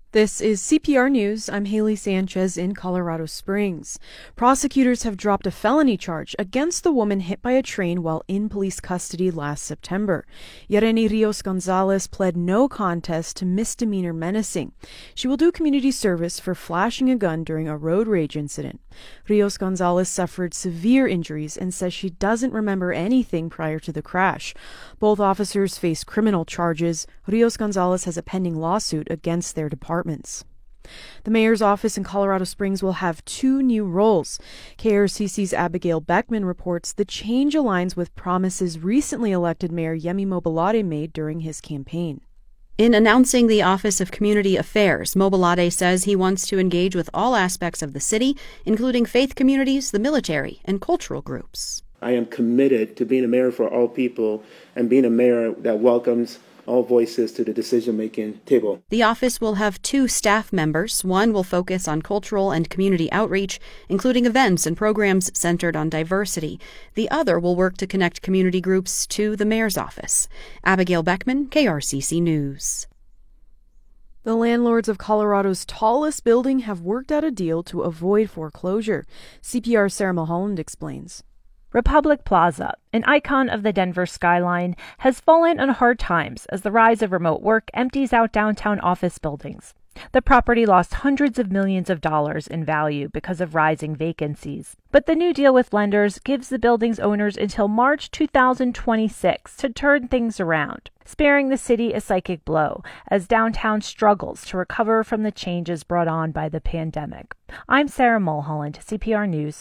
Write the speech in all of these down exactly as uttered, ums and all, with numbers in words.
This is C P R News. I'm Haley Sanchez in Colorado Springs. Prosecutors have dropped a felony charge against the woman hit by a train while in police custody last September. Yareni Rios Gonzalez pled no contest to misdemeanor menacing. She will do community service for flashing a gun during a road rage incident. Rios Gonzalez suffered severe injuries and says she doesn't remember anything prior to the crash. Both officers face criminal charges. Rios Gonzalez has a pending lawsuit against their department. The mayor's office in Colorado Springs will have two new roles. K R C C's Abigail Beckman reports the change aligns with promises recently elected Mayor Yemi Mobolade made during his campaign. In announcing the Office of Community Affairs, Mobolade says he wants to engage with all aspects of the city, including faith communities, the military, and cultural groups. I am committed to being a mayor for all people and being a mayor that welcomes all voices to the decision-making table. The office will have two staff members. One will focus on cultural and community outreach, including events and programs centered on diversity. The other will work to connect community groups to the mayor's office. Abigail Beckman, K R C C News. The landlords of Colorado's tallest building have worked out a deal to avoid foreclosure. C P R's Sarah Mulholland explains. Republic Plaza, an icon of the Denver skyline, has fallen on hard times as the rise of remote work empties out downtown office buildings. The property lost hundreds of millions of dollars in value because of rising vacancies. But the new deal with lenders gives the building's owners until March two thousand twenty-six to turn things around, sparing the city a psychic blow as downtown struggles to recover from the changes brought on by the pandemic. I'm Sarah Mulholland, C P R News.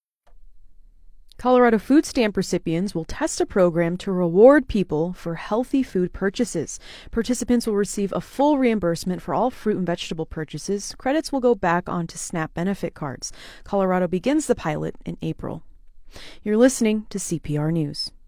Colorado food stamp recipients will test a program to reward people for healthy food purchases. Participants will receive a full reimbursement for all fruit and vegetable purchases. Credits will go back onto SNAP benefit cards. Colorado begins the pilot in April. You're listening to C P R News.